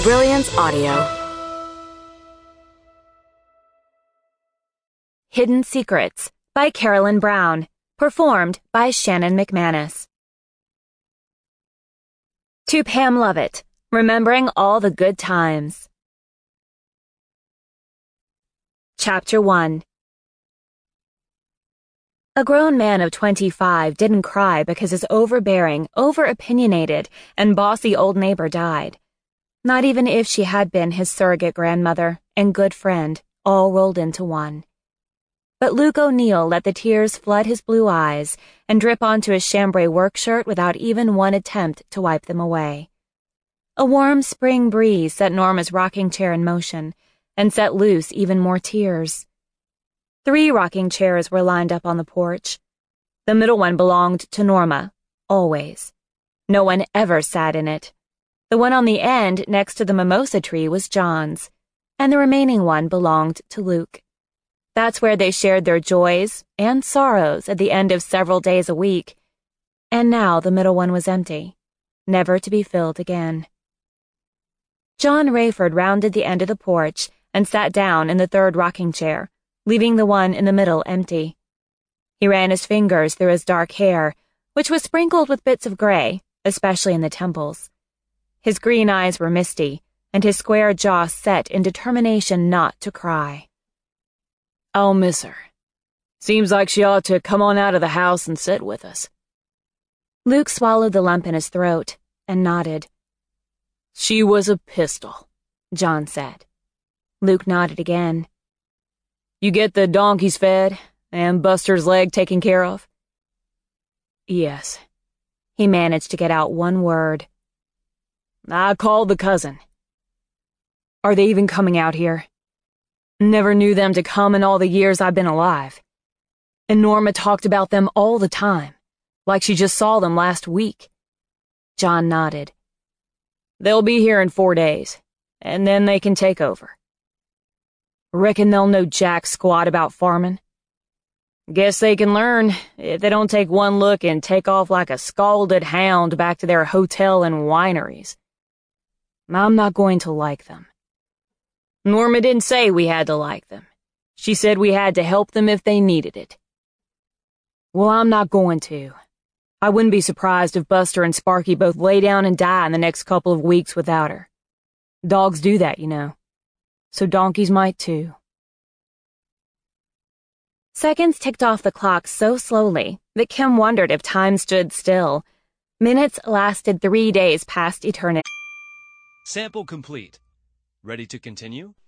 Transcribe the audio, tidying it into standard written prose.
Brilliance Audio. Hidden Secrets by Carolyn Brown. Performed by Shannon McManus. To Pam Lovett, remembering all the good times. Chapter 1. A grown man of 25 didn't cry because his overbearing, over-opinionated, and bossy old neighbor died. Not even if she had been his surrogate grandmother and good friend, all rolled into one. But Luke O'Neill let the tears flood his blue eyes and drip onto his chambray work shirt without even one attempt to wipe them away. A warm spring breeze set Norma's rocking chair in motion and set loose even more tears. 3 rocking chairs were lined up on the porch. The middle one belonged to Norma, always. No one ever sat in it. The one on the end next to the mimosa tree was John's, and the remaining one belonged to Luke. That's where they shared their joys and sorrows at the end of several days a week, and now the middle one was empty, never to be filled again. John Rayford rounded the end of the porch and sat down in the 3rd rocking chair, leaving the one in the middle empty. He ran his fingers through his dark hair, which was sprinkled with bits of gray, especially in the temples. His green eyes were misty, and his square jaw set in determination not to cry. I'll miss her. Seems like she ought to come on out of the house and sit with us. Luke swallowed the lump in his throat and nodded. She was a pistol, John said. Luke nodded again. You get the donkeys fed and Buster's leg taken care of? Yes. He managed to get out one word. I called the cousin. Are they even coming out here? Never knew them to come in all the years I've been alive. And Norma talked about them all the time, like she just saw them last week. John nodded. They'll be here in 4 days, and then they can take over. Reckon they'll know jack squat about farming? Guess they can learn if they don't take one look and take off like a scalded hound back to their hotel and wineries. I'm not going to like them. Norma didn't say we had to like them. She said we had to help them if they needed it. Well, I'm not going to. I wouldn't be surprised if Buster and Sparky both lay down and die in the next couple of weeks without her. Dogs do that, you know. So donkeys might too. Seconds ticked off the clock so slowly that Kim wondered if time stood still. Minutes lasted 3 days past eternity. Sample complete. Ready to continue?